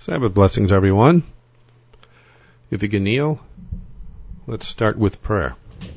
Sabbath blessings, everyone. If you can kneel, let's start with prayer.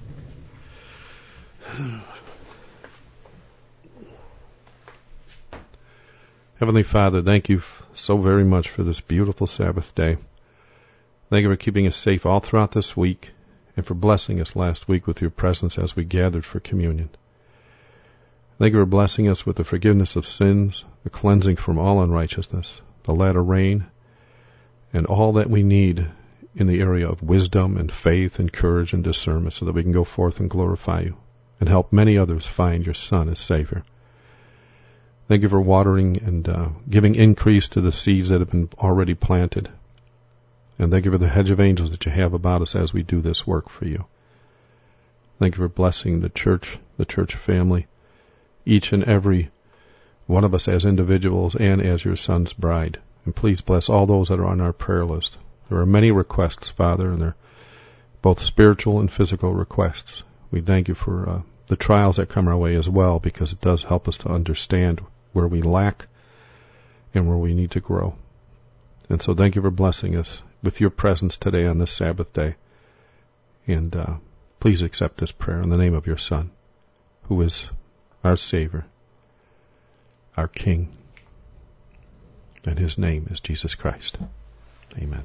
Heavenly Father, thank you so very much for this beautiful Sabbath day. Thank you for keeping us safe all throughout this week and for blessing us last week with your presence as we gathered for communion. Thank you for blessing us with the forgiveness of sins, the cleansing from all unrighteousness, the latter rain, and all that we need in the area of wisdom and faith and courage and discernment so that we can go forth and glorify you and help many others find your Son as Savior. Thank you for watering and giving increase to the seeds that have been already planted. And thank you for the hedge of angels that you have about us as we do this work for you. Thank you for blessing the church family, each and every one of us as individuals and as your Son's bride. And please bless all those that are on our prayer list. There are many requests, Father, and they're both spiritual and physical requests. We thank you for the trials that come our way as well, because it does help us to understand where we lack and where we need to grow. And so thank you for blessing us with your presence today on this Sabbath day. And please accept this prayer in the name of your Son, who is our Savior, our King, and his name is Jesus Christ. Amen.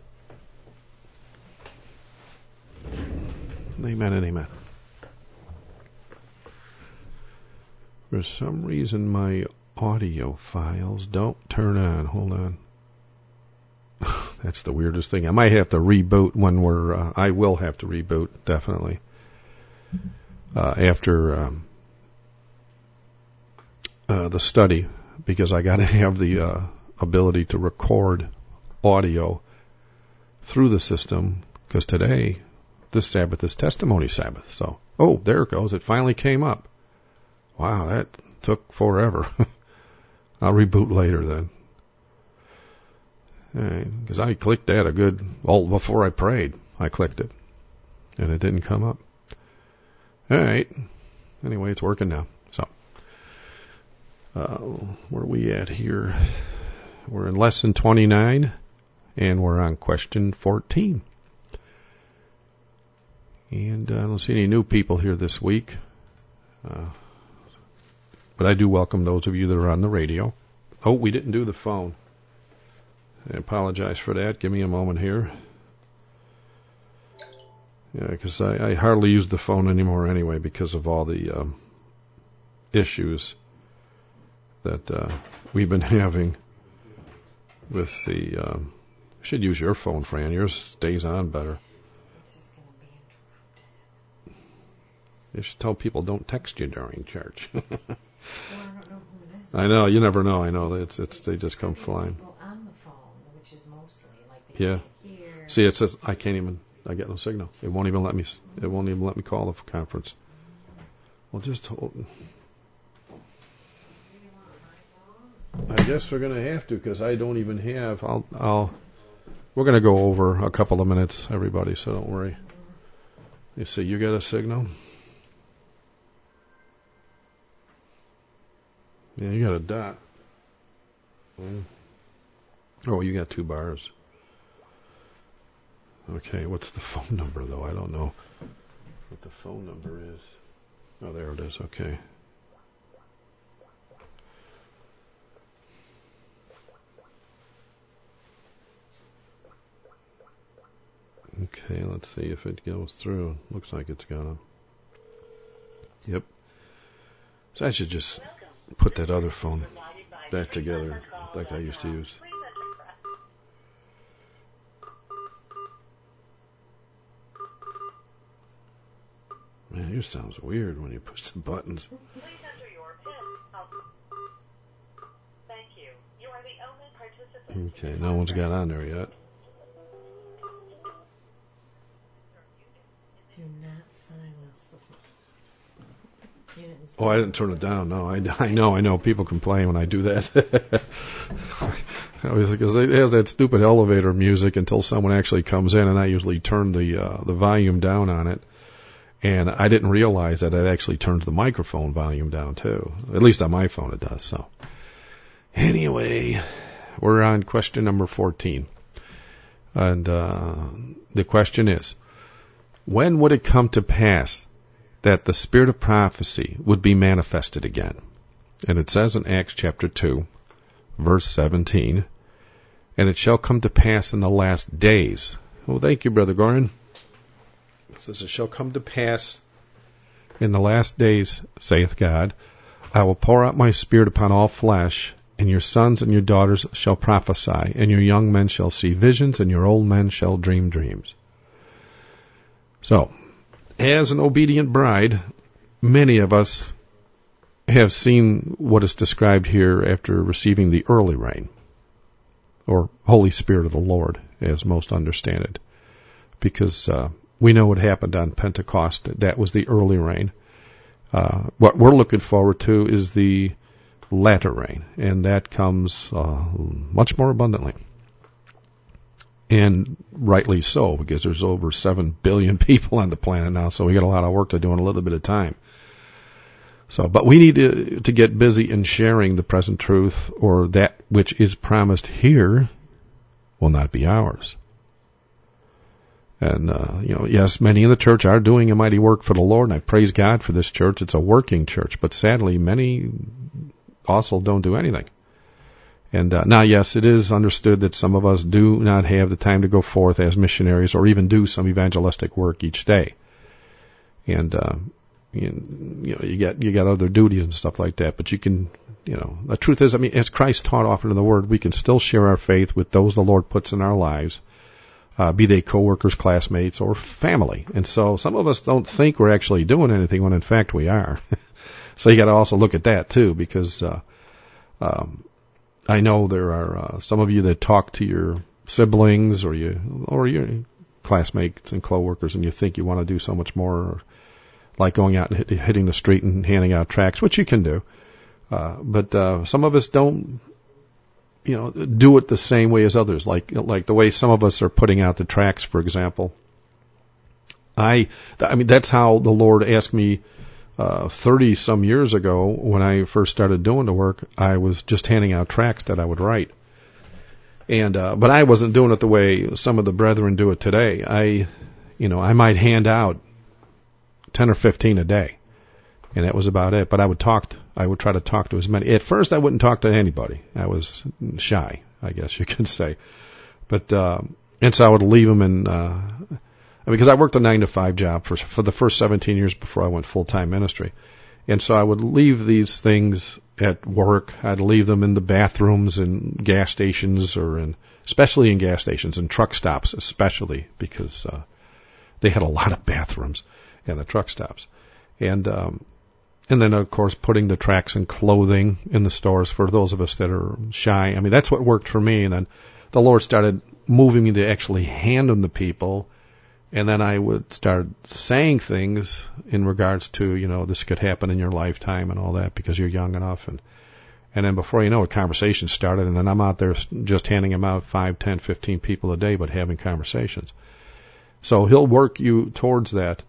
Amen and amen. For some reason, my audio files don't turn on. Hold on. That's the weirdest thing. I might have to reboot when I will have to reboot, definitely. After the study, because I got to have the ability to record audio through the system, because today, this Sabbath is Testimony Sabbath. So, there it goes. It finally came up. Wow, that took forever. I'll reboot later then. Because I clicked that before I prayed. I clicked it. And it didn't come up. All right. Anyway, it's working now. So, where are we at here? We're in lesson 29, and we're on question 14. And I don't see any new people here this week. But I do welcome those of you that are on the radio. Oh, we didn't do the phone. I apologize for that. Give me a moment here. Yeah, because I hardly use the phone anymore anyway because of all the issues that we've been having with the... I should use your phone, Fran. Yours stays on better. It's just going to be interrupted. You should tell people don't text you during church. Well, I don't know who it is. I know. You never know. I know. They just come flying. People on the phone, which is mostly like they Yeah. can't hear. See, it says I get no signal. It won't even let me call the conference. Well, just hold. I guess we're going to have to, because I don't even have, we're going to go over a couple of minutes, everybody, so don't worry. You see, you got a signal? Yeah, you got a dot. Oh, you got 2 bars. Okay, what's the phone number, though? I don't know what the phone number is. Oh, there it is. Okay. Okay, let's see if it goes through. Looks like it's gonna. Yep. So I should just put that other phone back together like I used to use. Man, yours sounds weird when you push the buttons. Please enter your PIN. Thank you. You are the only participant. Okay, no one's got on there yet. Do not silence the phone. You didn't Oh, I didn't turn it down. No, I know. People complain when I do that. Because it has that stupid elevator music until someone actually comes in, and I usually turn the volume down on it. And I didn't realize that it actually turns the microphone volume down too. At least on my phone it does. So anyway, We're on question number 14. And the question is, when would it come to pass that the spirit of prophecy would be manifested again? And it says in Acts chapter 2, verse 17, and it shall come to pass in the last days. Well, thank you, Brother Gorin. It says, it shall come to pass in the last days, saith God, I will pour out my spirit upon all flesh, and your sons and your daughters shall prophesy, and your young men shall see visions, and your old men shall dream dreams. So, as an obedient bride, many of us have seen what is described here after receiving the early rain, or Holy Spirit of the Lord, as most understand it, because we know what happened on Pentecost. That was the early rain. What we're looking forward to is the latter rain, and that comes much more abundantly. And rightly so, because there's over 7 billion people on the planet now, so we got a lot of work to do in a little bit of time. So, but we need to get busy in sharing the present truth, or that which is promised here will not be ours. And, yes, many in the church are doing a mighty work for the Lord, and I praise God for this church. It's a working church, but sadly, many also don't do anything. And now, yes, it is understood that some of us do not have the time to go forth as missionaries or even do some evangelistic work each day. And, you got other duties and stuff like that, but you can, the truth is, as Christ taught often in the Word, we can still share our faith with those the Lord puts in our lives, be they coworkers, classmates, or family. And so some of us don't think we're actually doing anything when in fact we are. So you got to also look at that too, because I know there are some of you that talk to your siblings or your classmates and coworkers, and you think you want to do so much more, like going out and hitting the street and handing out tracts, which you can do. But some of us don't, do it the same way as others, like the way some of us are putting out the tracts, for example. That's how the Lord asked me 30 some years ago when I first started doing the work. I was just handing out tracts that I would write. And but I wasn't doing it the way some of the brethren do it today. I might hand out 10 or 15 a day, and that was about it. But I would try to talk to as many. At first, I wouldn't talk to anybody. I was shy, I guess you could say. But and so I would leave them in, because I worked a 9-to-5 job for the first 17 years before I went full-time ministry. And so I would leave these things at work. I'd leave them in the bathrooms in gas stations, especially in gas stations and truck stops, especially because they had a lot of bathrooms in the truck stops. And then, of course, putting the tracts and clothing in the stores for those of us that are shy. That's what worked for me. And then the Lord started moving me to actually hand them to people. And then I would start saying things in regards to, this could happen in your lifetime and all that because you're young enough. And then before you know it, conversation started. And then I'm out there just handing them out 5, 10, 15 people a day, but having conversations. So he'll work you towards that.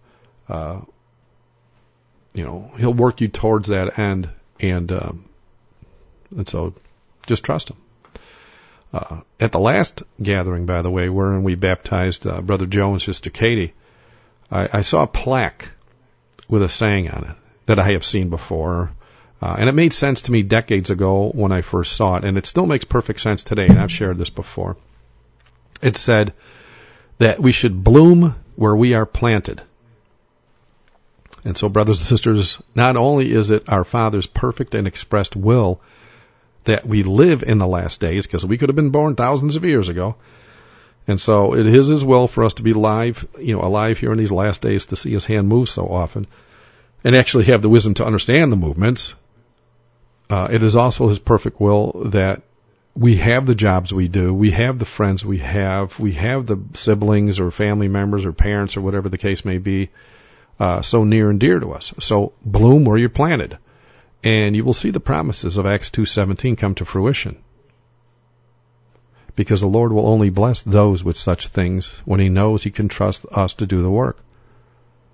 He'll work you towards that end. And so just trust him. At the last gathering, by the way, wherein we baptized Brother Joe and Sister Katie, I saw a plaque with a saying on it that I have seen before. And it made sense to me decades ago when I first saw it, and it still makes perfect sense today, and I've shared this before. It said that we should bloom where we are planted. And so, brothers and sisters, not only is it our Father's perfect and expressed will that we live in the last days, because we could have been born thousands of years ago. And so it is his will for us to be alive here in these last days, to see his hand move so often and actually have the wisdom to understand the movements. It is also his perfect will that we have the jobs we do, we have the friends we have the siblings or family members or parents or whatever the case may be, so near and dear to us. So bloom where you're planted. And you will see the promises of Acts 2:17 come to fruition. Because the Lord will only bless those with such things when he knows he can trust us to do the work.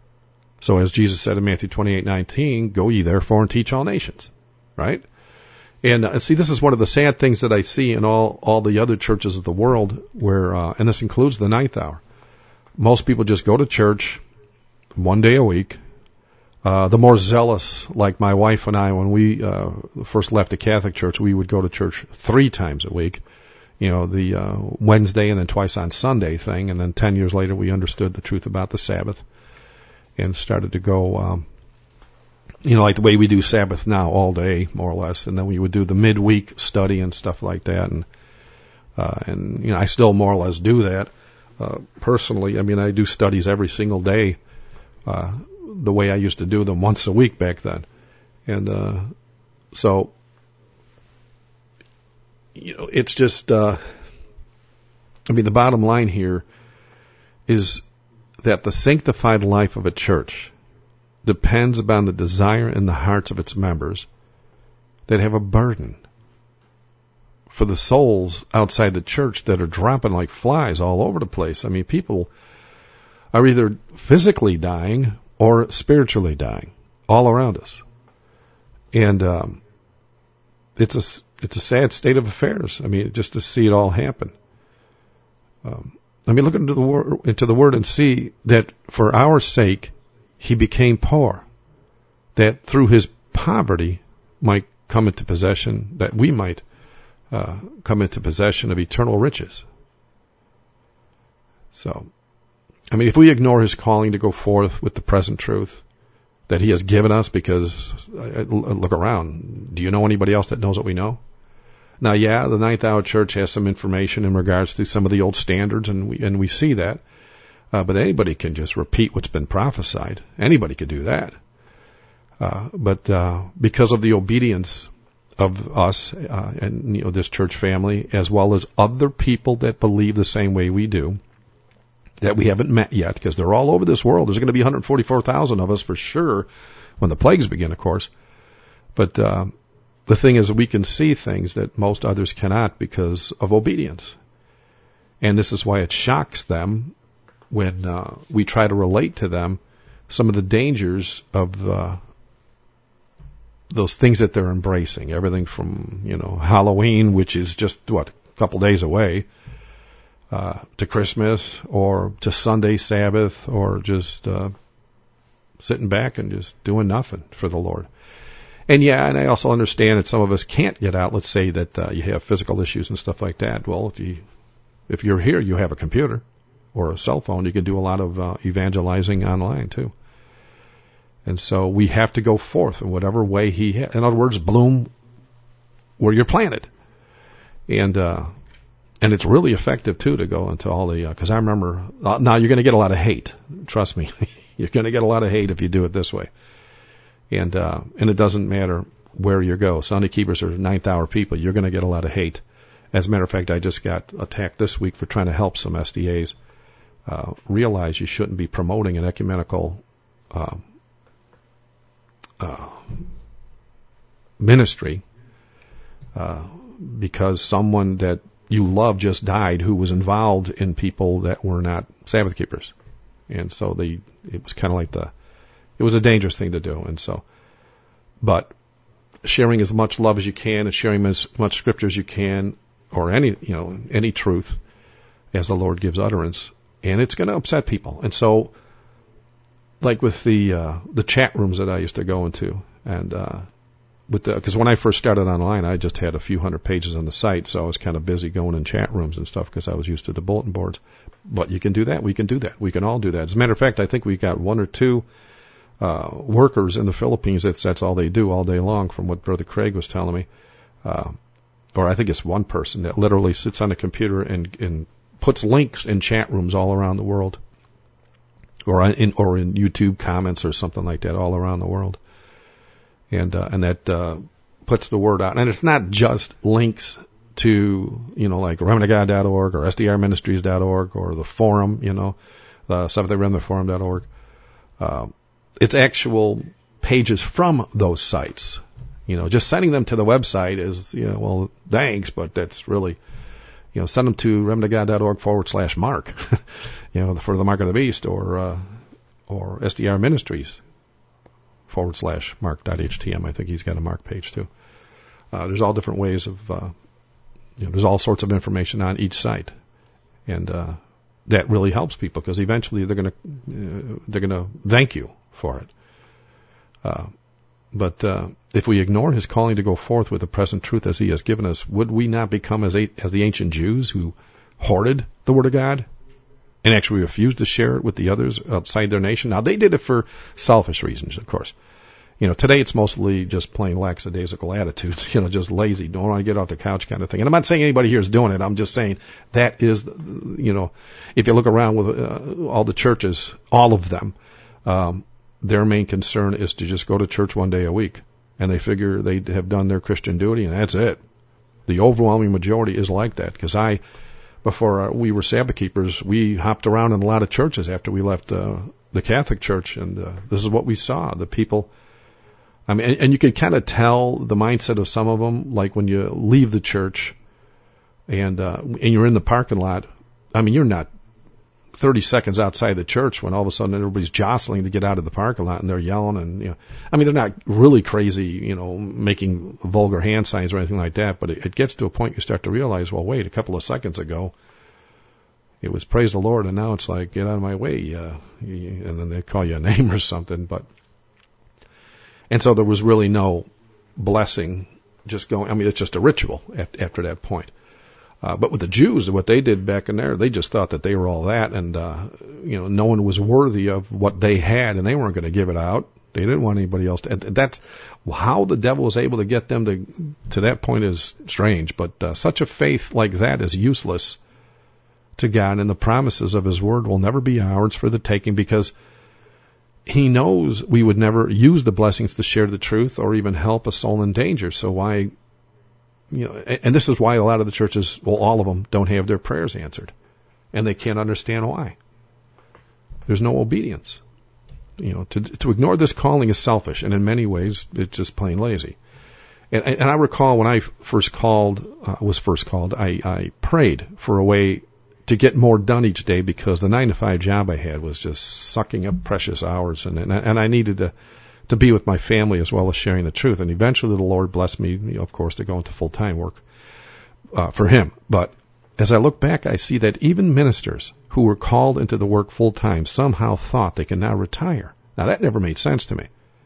So as Jesus said in Matthew 28:19, go ye therefore and teach all nations. Right? And see, this is one of the sad things that I see in all the other churches of the world where, and this includes the ninth hour. Most people just go to church one day a week. The more zealous, like my wife and I, when we first left the Catholic Church, we would go to church 3 times a week. The Wednesday and then twice on Sunday thing. And then 10 years later, we understood the truth about the Sabbath and started to go, like the way we do Sabbath now all day, more or less. And then we would do the midweek study and stuff like that. And I still more or less do that. Personally, I do studies every single day, the way I used to do them once a week back then. And, so, it's just, the bottom line here is that the sanctified life of a church depends upon the desire in the hearts of its members that have a burden for the souls outside the church that are dropping like flies all over the place. People are either physically dying or spiritually dying all around us. And it's a sad state of affairs. Just to see it all happen. Look into the Word and see that for our sake he became poor, that through his poverty might come into possession, that we might come into possession of eternal riches. So, if we ignore his calling to go forth with the present truth that he has given us, because look around, do you know anybody else that knows what we know? Now, yeah, the Ninth Hour Church has some information in regards to some of the old standards, and we see that. But anybody can just repeat what's been prophesied. Anybody could do that. But because of the obedience of us and this church family, as well as other people that believe the same way we do, that we haven't met yet, because they're all over this world. There's going to be 144,000 of us for sure when the plagues begin, of course. But the thing is, we can see things that most others cannot because of obedience. And this is why it shocks them when we try to relate to them some of the dangers of those things that they're embracing. Everything from, Halloween, which is just, a couple days away, to Christmas, or to Sunday Sabbath, or just sitting back and just doing nothing for the Lord. And and I also understand that some of us can't get out. Let's say that you have physical issues and stuff like that. Well, if you're here, you have a computer or a cell phone. You can do a lot of evangelizing online too. And so we have to go forth in whatever way he has. In other words, bloom where you're planted. And it's really effective too to go into all the, because I remember, now you're going to get a lot of hate. Trust me. You're going to get a lot of hate if you do it this way. And it doesn't matter where you go. Sunday keepers are ninth hour people. You're going to get a lot of hate. As a matter of fact, I just got attacked this week for trying to help some SDAs realize you shouldn't be promoting an ecumenical ministry because someone that you love just died who was involved in people that were not Sabbath keepers. And so it was kind of like it was a dangerous thing to do. And so, but sharing as much love as you can and sharing as much scripture as you can, or any truth as the Lord gives utterance, and it's going to upset people. And so, like with the chat rooms that I used to go into, and because when I first started online, I just had a few hundred pages on the site, so I was kind of busy going in chat rooms and stuff because I was used to the bulletin boards. But you can do that. We can do that. We can all do that. As a matter of fact, I think we got 1 or 2 workers in the Philippines. That's all they do all day long, from what Brother Craig was telling me. Or I think it's one person that literally sits on a computer and puts links in chat rooms all around the world, or in YouTube comments or something like that all around the world. And that puts the word out. And it's not just links to, like remnantofgod.org or sdrministries.org or the forum, the Seventh-day Remnant Forum.org. It's actual pages from those sites. Just sending them to the website is, well, thanks, but that's really, send them to remnantofgod.org/mark, for the Mark of the Beast, or SDR Ministries /mark.htm. I think he's got a mark page too. There's all different ways of, there's all sorts of information on each site. And that really helps people because eventually they're going to thank you for it. But if we ignore his calling to go forth with the present truth as he has given us, would we not become as the ancient Jews who hoarded the Word of God and actually refused to share it with the others outside their nation? Now, they did it for selfish reasons, of course. Today it's mostly just plain lackadaisical attitudes, just lazy, don't want to get off the couch kind of thing. And I'm not saying anybody here is doing it. I'm just saying that is, if you look around with all the churches, all of them, their main concern is to just go to church one day a week. And they figure they have done their Christian duty, and that's it. The overwhelming majority is like that. Because before we were Sabbath keepers, we hopped around in a lot of churches after we left the Catholic Church, and this is what we saw. The people, and you could kind of tell the mindset of some of them, like when you leave the church and you're in the parking lot. You're not 30 seconds outside the church when all of a sudden everybody's jostling to get out of the parking lot and they're yelling and, they're not really crazy, making vulgar hand signs or anything like that, but it gets to a point you start to realize, well, wait, a couple of seconds ago it was praise the Lord and now it's like, get out of my way, and then they call you a name or something, and so there was really no blessing just going, it's just a ritual after that point. But with the Jews, what they did back in there, they just thought that they were all that, and no one was worthy of what they had, and they weren't going to give it out. They didn't want anybody else to. And that's how the devil was able to get them to that point is strange. But such a faith like that is useless to God, and the promises of His Word will never be ours for the taking, because He knows we would never use the blessings to share the truth or even help a soul in danger. So why? And this is why a lot of the churches, well, all of them, don't have their prayers answered. And they can't understand why. There's no obedience. To ignore this calling is selfish, and in many ways, it's just plain lazy. And I recall when I was first called, I prayed for a way to get more done each day, because the 9-to-5 job I had was just sucking up precious hours, and I needed to be with my family as well as sharing the truth. And eventually the Lord blessed me, of course, to go into full-time work for Him. But as I look back, I see that even ministers who were called into the work full-time somehow thought they can now retire. Now, that never made sense to me.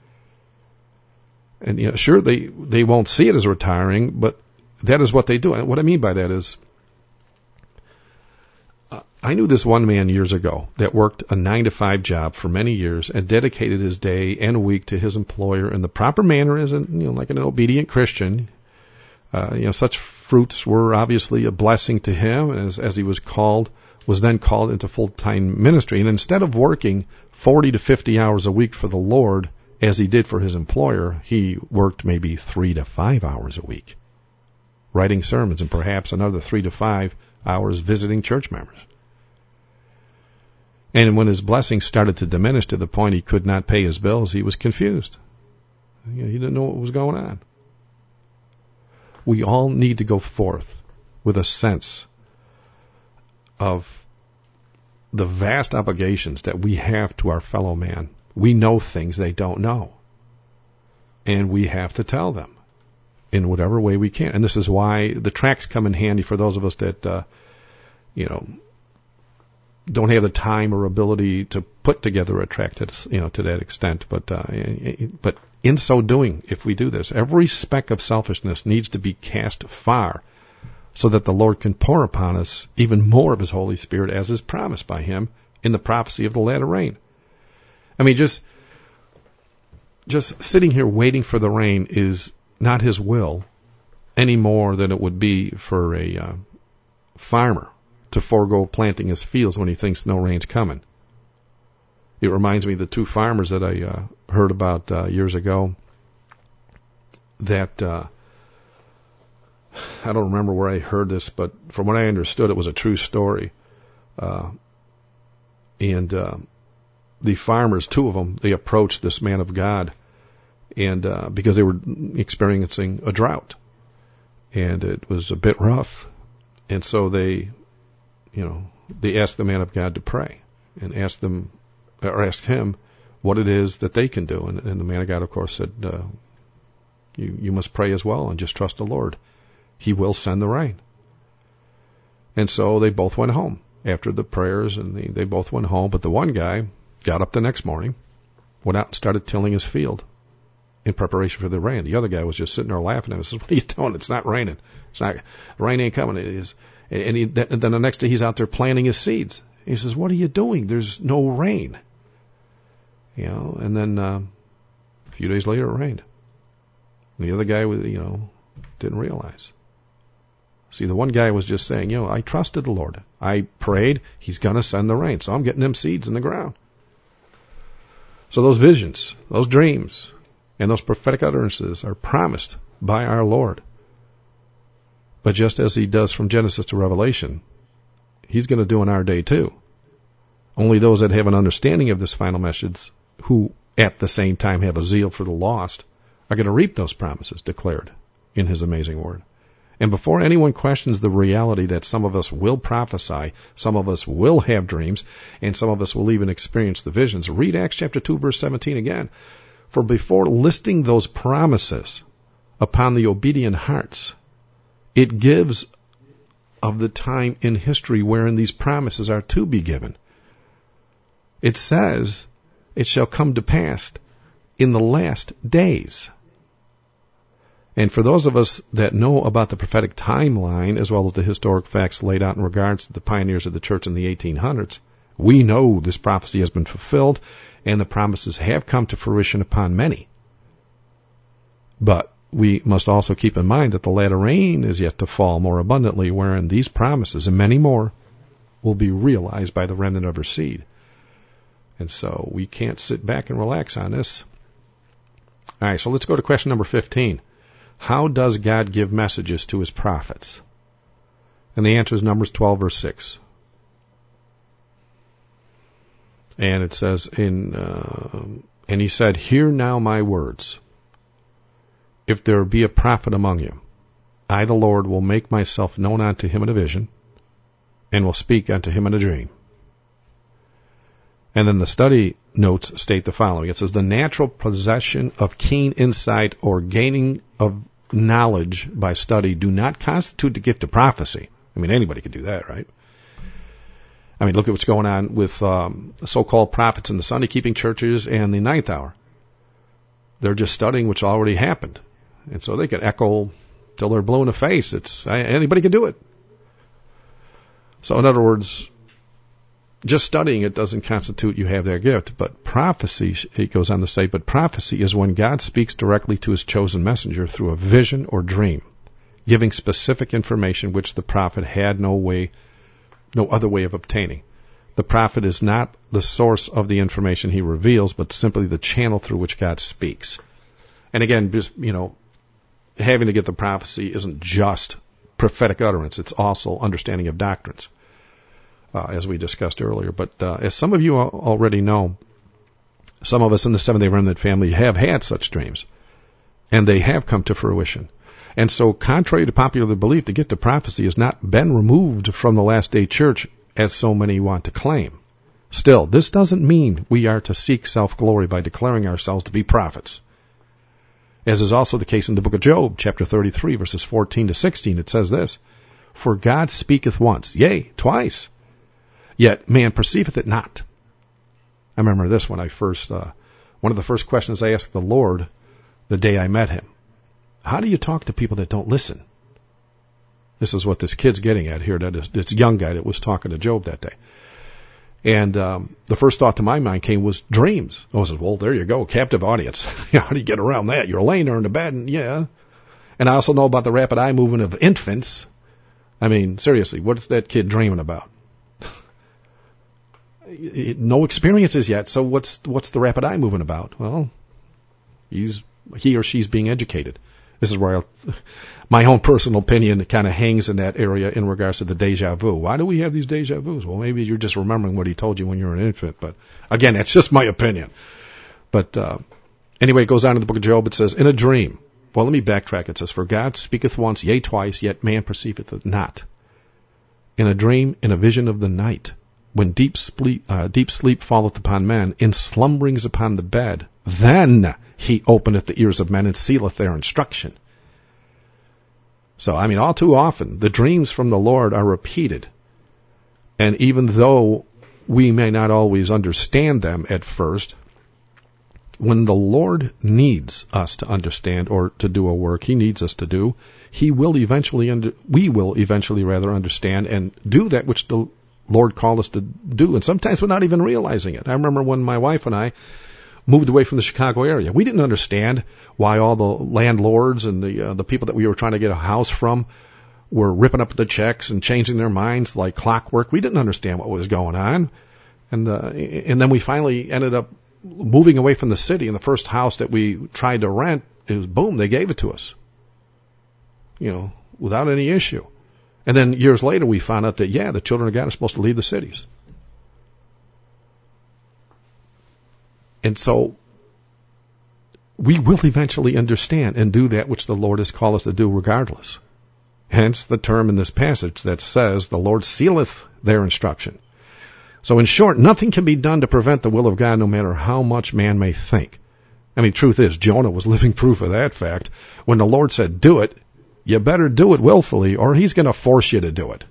And sure, they won't see it as retiring, but that is what they do. And what I mean by that is, I knew this one man years ago that worked a 9-to-5 job for many years and dedicated his day and week to his employer in the proper manner as like an obedient Christian. Such fruits were obviously a blessing to him as he was then called into full-time ministry. And instead of working 40 to 50 hours a week for the Lord, as he did for his employer, he worked maybe 3 to 5 hours a week, writing sermons, and perhaps another 3 to 5 hours visiting church members. And when his blessings started to diminish to the point he could not pay his bills, he was confused. He didn't know what was going on. We all need to go forth with a sense of the vast obligations that we have to our fellow man. We know things they don't know, and we have to tell them in whatever way we can. And this is why the tracts come in handy for those of us that, don't have the time or ability to put together a tract to that extent. But in so doing, if we do this, every speck of selfishness needs to be cast far, so that the Lord can pour upon us even more of His Holy Spirit, as is promised by Him in the prophecy of the latter rain. Just sitting here waiting for the rain is not His will any more than it would be for a farmer to forego planting his fields when he thinks no rain's coming. It reminds me of the two farmers that I heard about years ago that I don't remember where I heard this, but from what I understood, it was a true story. And the farmers, two of them, they approached this man of God, and because they were experiencing a drought, and it was a bit rough, and so they asked the man of God to pray, and asked him what it is that they can do. And the man of God, of course, said, You must pray as well and just trust the Lord. He will send the rain. And so they both went home after the prayers, and they both went home. But the one guy got up the next morning, went out and started tilling his field in preparation for the rain. The other guy was just sitting there laughing at him and says, "What are you doing? It's not raining. Rain ain't coming. It is." And then the next day he's out there planting his seeds. He says, "What are you doing? There's no rain." And then a few days later it rained. And the other guy, didn't realize. See, the one guy was just saying, I trusted the Lord. I prayed. He's going to send the rain. So I'm getting them seeds in the ground. So those visions, those dreams, and those prophetic utterances are promised by our Lord. But just as he does from Genesis to Revelation, he's going to do in our day too. Only those that have an understanding of this final message, who at the same time have a zeal for the lost, are going to reap those promises declared in his amazing word. And before anyone questions the reality that some of us will prophesy, some of us will have dreams, and some of us will even experience the visions, read Acts chapter 2, verse 17 again. For before listing those promises upon the obedient hearts, it gives of the time in history wherein these promises are to be given. It says, "It shall come to pass in the last days." And for those of us that know about the prophetic timeline, as well as the historic facts laid out in regards to the pioneers of the church in the 1800s, we know this prophecy has been fulfilled, and the promises have come to fruition upon many. But we must also keep in mind that the latter rain is yet to fall more abundantly, wherein these promises, and many more, will be realized by the remnant of her seed. And so we can't sit back and relax on this. All right, so let's go to question number 15. How does God give messages to his prophets? And the answer is Numbers 12, verse 6. And it says, and he said, "Hear now my words. If there be a prophet among you, I, the Lord, will make myself known unto him in a vision, and will speak unto him in a dream." And then the study notes state the following. It says, "The natural possession of keen insight or gaining of knowledge by study do not constitute the gift of prophecy." I mean, anybody could do that, right? I mean, look at what's going on with so-called prophets in the Sunday-keeping churches and the ninth hour. They're just studying what's already happened. And so they can echo till they're blue in the face. Anybody can do it. So in other words, just studying it doesn't constitute you have that gift. But prophecy, it goes on to say, but prophecy is when God speaks directly to his chosen messenger through a vision or dream, giving specific information which the prophet had no other way of obtaining. The prophet is not the source of the information he reveals, but simply the channel through which God speaks. And again, just, having to get the prophecy isn't just prophetic utterance. It's also understanding of doctrines, as we discussed earlier. But as some of you already know, some of us in the Seventh-day Remnant family have had such dreams, and they have come to fruition. And so, contrary to popular belief, the gift of prophecy has not been removed from the last-day church, as so many want to claim. Still, this doesn't mean we are to seek self-glory by declaring ourselves to be prophets. As is also the case in the book of Job, chapter 33, verses 14 to 16, it says this, "For God speaketh once, yea, twice, yet man perceiveth it not." I remember this when I first, one of the first questions I asked the Lord the day I met him. How do you talk to people that don't listen? This is what this kid's getting at here, that is this young guy that was talking to Job that day. And the first thought to my mind was dreams. I said, well, there you go, captive audience. How do you get around that? You're laying there in the bed, and yeah. And I also know about the rapid eye movement of infants. I mean, seriously, what's that kid dreaming about? No experiences yet, so what's the rapid eye movement about? Well, he or she's being educated. This is where my own personal opinion kind of hangs in that area in regards to the deja vu. Why do we have these deja vus? Well, maybe you're just remembering what he told you when you were an infant. But again, that's just my opinion. But anyway, it goes on in the book of Job. It says, in a dream. Well, let me backtrack. It says, "For God speaketh once, yea, twice, yet man perceiveth it not. In a dream, in a vision of the night, when deep sleep falleth upon men, in slumberings upon the bed, Then he openeth the ears of men and sealeth their instruction. So, all too often, the dreams from the Lord are repeated. And even though we may not always understand them at first, when the Lord needs us to understand or to do a work He needs us to do, we will eventually understand and do that which the Lord called us to do. And sometimes we're not even realizing it. I remember when my wife and I moved away from the Chicago area. We didn't understand why all the landlords and the people that we were trying to get a house from were ripping up the checks and changing their minds like clockwork. We didn't understand what was going on. And then we finally ended up moving away from the city, and the first house that we tried to rent, it was boom, they gave it to us. Without any issue. And then years later we found out that, the children of God are supposed to leave the cities. And so we will eventually understand and do that which the Lord has called us to do regardless. Hence the term in this passage that says the Lord sealeth their instruction. So in short, nothing can be done to prevent the will of God no matter how much man may think. Truth is, Jonah was living proof of that fact. When the Lord said, do it, you better do it willfully or He's going to force you to do it.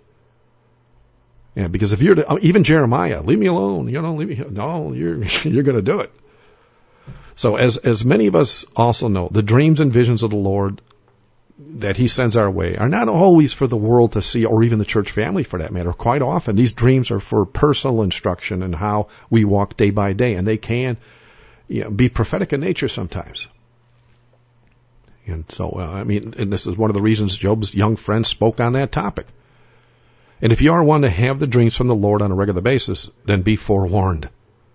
Yeah, because if you're even Jeremiah, leave me alone, leave me, no, you're going to do it. So as many of us also know, the dreams and visions of the Lord that He sends our way are not always for the world to see, or even the church family for that matter. Quite often, these dreams are for personal instruction in how we walk day by day, and they can be prophetic in nature sometimes. And so, and this is one of the reasons Job's young friends spoke on that topic. And if you are one to have the dreams from the Lord on a regular basis, then be forewarned.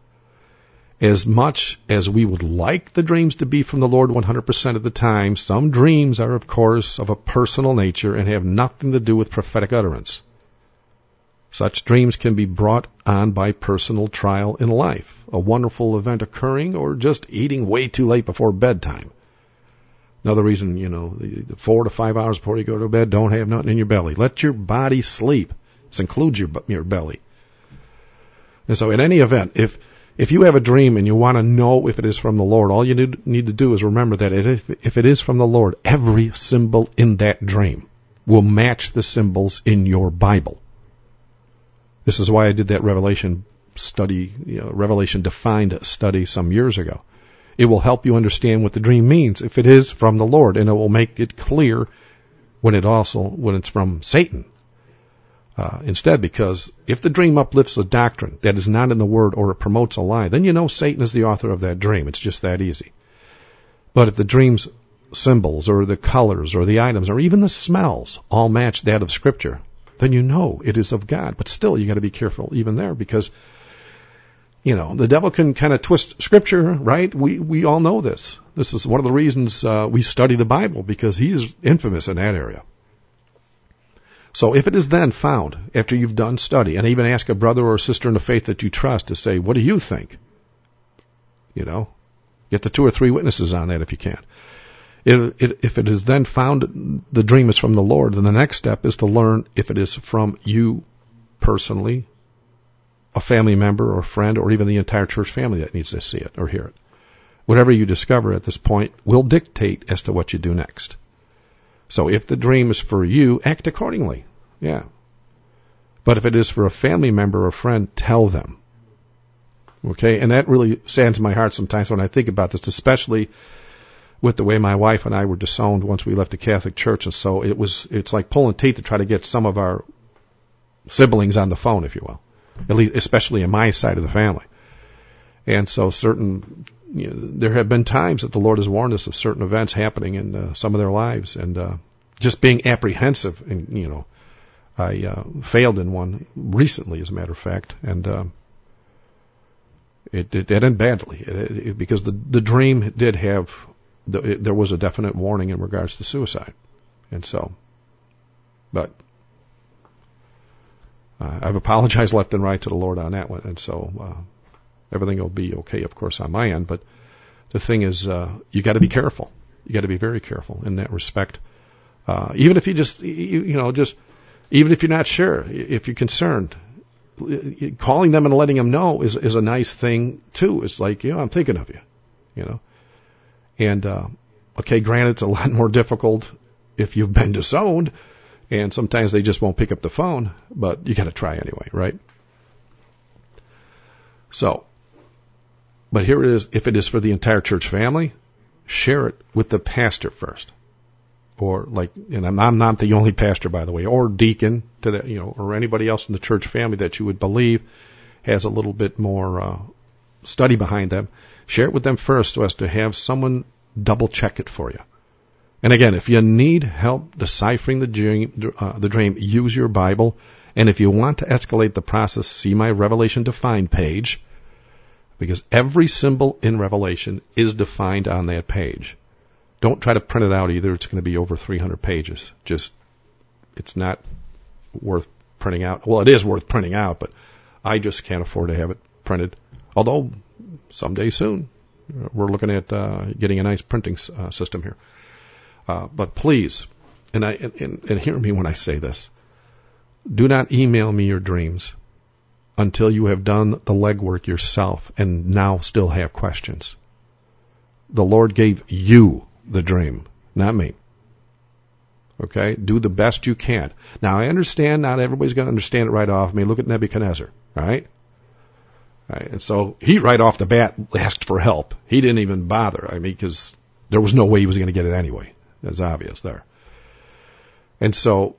As much as we would like the dreams to be from the Lord 100% of the time, some dreams are, of course, of a personal nature and have nothing to do with prophetic utterance. Such dreams can be brought on by personal trial in life, a wonderful event occurring, or just eating way too late before bedtime. Another reason, the 4 to 5 hours before you go to bed, don't have nothing in your belly. Let your body sleep. This includes your belly. And so in any event, if you have a dream and you want to know if it is from the Lord, all you need to do is remember that if it is from the Lord, every symbol in that dream will match the symbols in your Bible. This is why I did that Revelation study, Revelation defined study some years ago. It will help you understand what the dream means if it is from the Lord, and it will make it clear when it's from Satan. Instead, because if the dream uplifts a doctrine that is not in the Word or it promotes a lie, then Satan is the author of that dream. It's just that easy. But if the dream's symbols or the colors or the items or even the smells all match that of Scripture, then it is of God. But still, you got to be careful even there, because the devil can kind of twist Scripture, right? We all know this. This is one of the reasons we study the Bible, because he's infamous in that area. So if it is then found, after you've done study, and even ask a brother or a sister in the faith that you trust to say, what do you think? Get the 2 or 3 witnesses on that if you can. If it is then found the dream is from the Lord, then the next step is to learn if it is from you personally, a family member or a friend, or even the entire church family that needs to see it or hear it. Whatever you discover at this point will dictate as to what you do next. So if the dream is for you, act accordingly. Yeah. But if it is for a family member or friend, tell them. Okay? And that really saddens my heart sometimes when I think about this, especially with the way my wife and I were disowned once we left the Catholic Church. And so it's like pulling teeth to try to get some of our siblings on the phone, if you will. At least, especially in my side of the family. And so there have been times that the Lord has warned us of certain events happening in some of their lives, and just being apprehensive. And I failed in one recently, as a matter of fact, and it ended badly because the dream did have there was a definite warning in regards to suicide, and so, but I've apologized left and right to the Lord on that one, and so. Everything will be okay, of course, on my end. But the thing is, you got to be careful. You got to be very careful in that respect. Even if even if you're not sure, if you're concerned, calling them and letting them know is a nice thing too. It's like, I'm thinking of you. you know. And, okay, granted, it's a lot more difficult if you've been disowned, and sometimes they just won't pick up the phone, but you got to try anyway, right? So, but here it is. If it is for the entire church family, share it with the pastor first. Or like, and I'm not the only pastor, by the way, or deacon to that, you know, or anybody else in the church family that you would believe has a little bit more study behind them. Share it with them first so as to have someone double check it for you. And again, if you need help deciphering the dream, use your Bible. And if you want to escalate the process, see my Revelation Defined page, because every symbol in Revelation is defined on that page. Don't try to print it out either. It's going to be over 300 pages. Just, it's not worth printing out. Well, it is worth printing out, but I just can't afford to have it printed. Although, someday soon, we're looking at getting a nice printing system here. But please, and hear me when I say this, do not email me your dreams until you have done the legwork yourself and now still have questions. The Lord gave you the dream, not me. Okay? Do the best you can. Now, I understand not everybody's going to understand it right off. I mean, look at Nebuchadnezzar, right? Right? And so he right off the bat asked for help. He didn't even bother. I mean, because there was no way he was going to get it anyway. That's obvious there. And so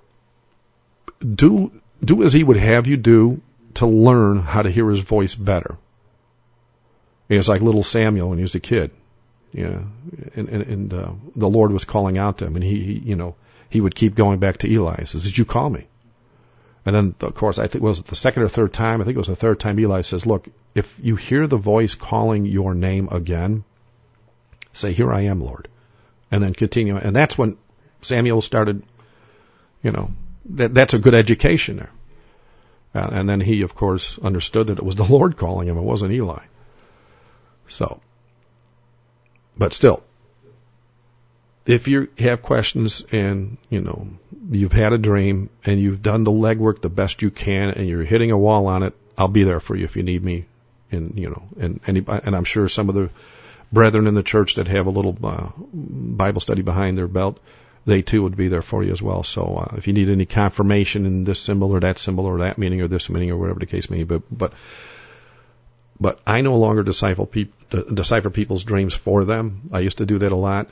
do as he would have you do to learn how to hear his voice better. It's like little Samuel when he was a kid. Yeah, and the Lord was calling out to him, and he would keep going back to Eli. He says, "Did you call me?" And then, of course, I think it was the second or third time. I think it was the third time. Eli says, "Look, if you hear the voice calling your name again, say, 'Here I am, Lord,' and then continue." And that's when Samuel started. That's a good education there. And then he, of course, understood that it was the Lord calling him; it wasn't Eli. So. But still, if you have questions and, you've had a dream and you've done the legwork the best you can and you're hitting a wall on it, I'll be there for you if you need me. And I'm sure some of the brethren in the church that have a little Bible study behind their belt, they too would be there for you as well. So if you need any confirmation in this symbol or that meaning or this meaning or whatever the case may be, but I no longer decipher people's dreams for them. I used to do that a lot,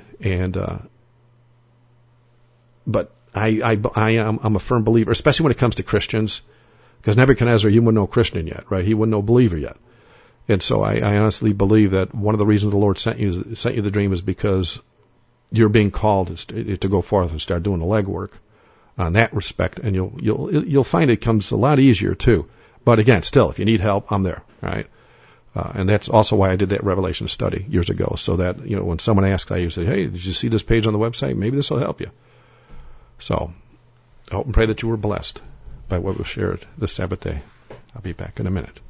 but I'm a firm believer, especially when it comes to Christians, because Nebuchadnezzar, he wasn't no Christian yet, right? He wasn't no believer yet, and so I honestly believe that one of the reasons the Lord sent you the dream is because you're being called to go forth and start doing the legwork on that respect, and you'll find it comes a lot easier too. But again, still, if you need help, I'm there, right? And that's also why I did that Revelation study years ago, so that, when someone asks, I usually say, "Hey, did you see this page on the website? Maybe this will help you." So, I hope and pray that you were blessed by what was shared this Sabbath day. I'll be back in a minute.